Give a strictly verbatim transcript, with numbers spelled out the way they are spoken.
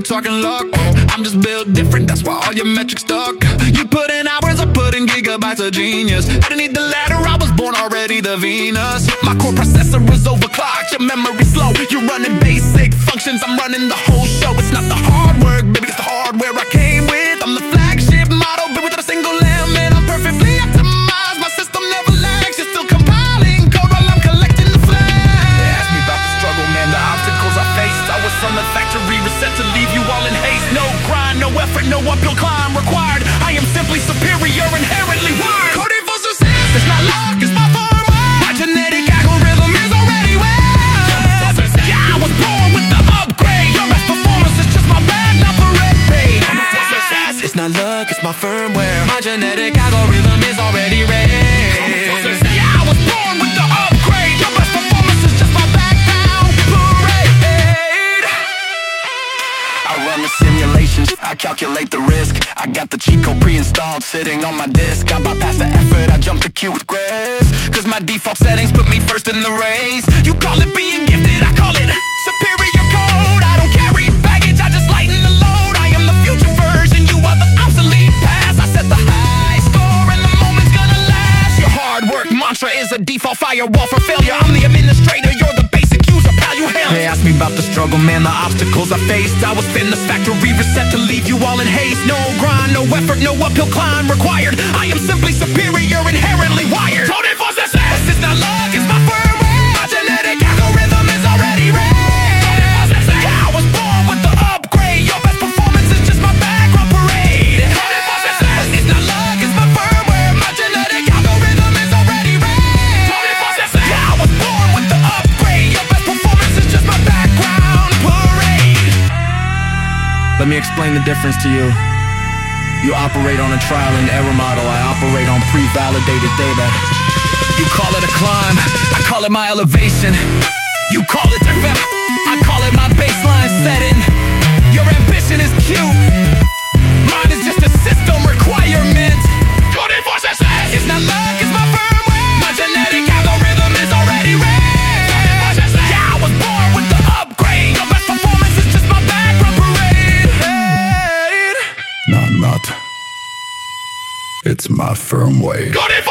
talking luck. I'm just built different, that's why all your metrics stuck. You put in hours, I put in gigabytes of genius. Didn't need the ladder, I was born already the Venus. My core processor is overclocked, your memory slow. You're running basic functions, I'm running the whole show. It's not the hard work, baby, it's the hardware I came with. I'm the flagship model, but without a single element. I'm perfectly optimized, my system never lags. You're still compiling code while I'm collecting the flags. They asked me about the struggle, man, the obstacles I faced. I was from the factory reset to leave you all in haste. No grind, no effort, no uphill climb required. I am simply superior, inherently wired. Coding for success, it's not luck, it's my formula. My genetic algorithm is already well. Yeah, I was born with the upgrade. Your best performance is just my bad, not parade. It's not luck, it's my firmware. My genetic algorithm is already ready. Yeah, I was born with the upgrade. Your best performance is just my background parade. I run the simulations, I calculate the risk. I got the cheat code pre-installed sitting on my disk. I bypass the effort, I jump the queue with grace. Cause my default settings put me first in the race. You call it being gifted, I call it superior code. I don't carry baggage, I just lighten the load. I am the future version, you are the obsolete past. I set the high score and the moment's gonna last. Your hard work mantra is a default firewall for failure. I'm the administrator, you're the basic user, pal, you handle. They asked me about the struggle, man, the obstacles I faced. I was in this factory reset to leave you all in haste. No grind, no effort, no uphill climb required. I am simply superior, inherently wired. Coded for success, it's not luck, it's my firmware. My genetic algorithm is already ready. Yeah, I was born with the upgrade. Your best performance is just my background parade. Coded for success, it's not luck, it's my firmware. My genetic algorithm is already ready. Coded for success, yeah, I was born with the upgrade. Your best performance is just my background parade. Let me explain the difference to you. You operate on a trial and error model. I operate on pre-validated data. You call it a climb, I call it my elevation. You call it develop, I call it my baseline setting. Your ambition is cute, mine is just a system requirement. Coded for success, it's not luck, it's my firmware. My genetic algorithm is already ready. Yeah, I was born with the upgrade. Your best performance is just my background parade. No, I'm not. It's my firmware.